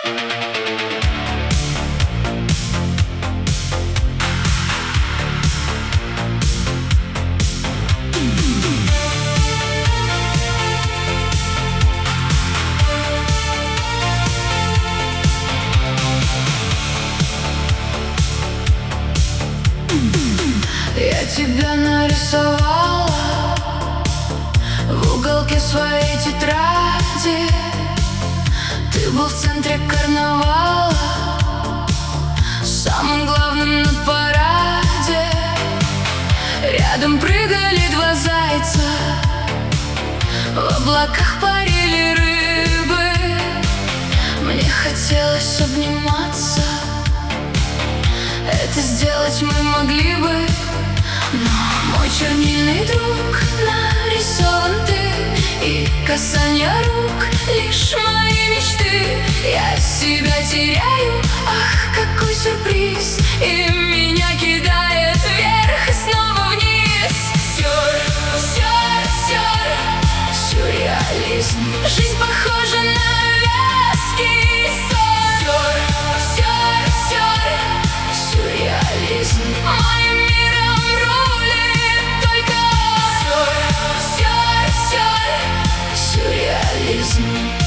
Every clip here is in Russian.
Я тебя нарисовала в уголке своей тетради. Ты был в центре карнавала, самым главным на параде. Рядом прыгали два зайца, в облаках парили рыбы. Мне хотелось обниматься, это сделать мы могли бы, но мой чернильный друг нарисован ты, и касание рук лишь мои мечты. Я себя теряю, ах, какой сюрприз, и меня кидает вверх и снова вниз. Сюрреализм. Жизнь похожа на вязкий ссор. Сюрреализм. Моим миром рулит только сюрреализм.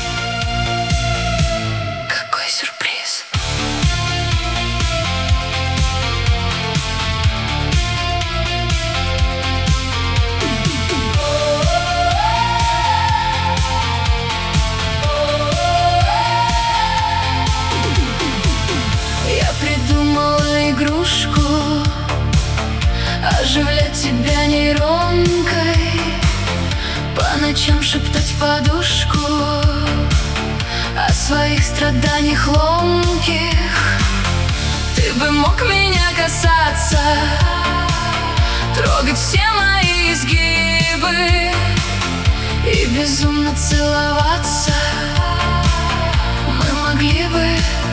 Какой сюрприз. Я придумала игрушку, оживлять тебя нейронкой, по ночам шептать в подушку о своих страданиях ломких. Ты бы мог меня касаться, трогать все мои изгибы и безумно целоваться. Мы могли бы.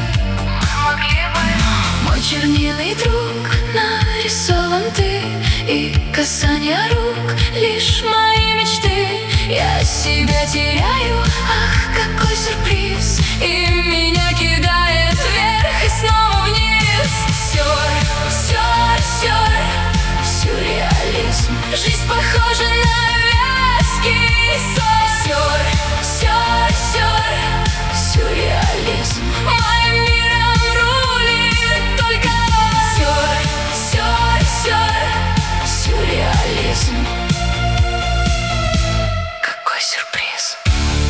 Мой чернильный друг нарисован ты, и касание рук лишь мои мечты. Я себя теряю, ах, какой сюрприз, и меня кидает вверх и снова вниз. Сюрреализм. Жизнь похожа на вязкий ссор. Сюрреализм. Моим миром рулит только сюрреализм. Какой сюрприз.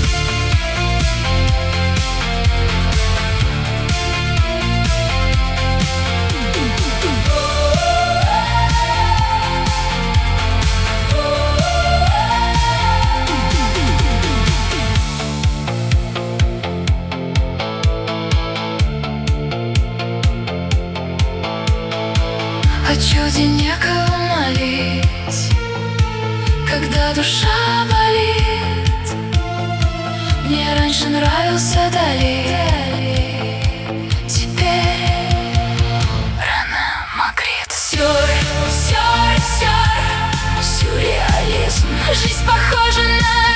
О чуде некого молить, когда душа болит. Мне раньше нравился Дали, теперь рана Магрит. Сюрреализм. Жизнь похожа на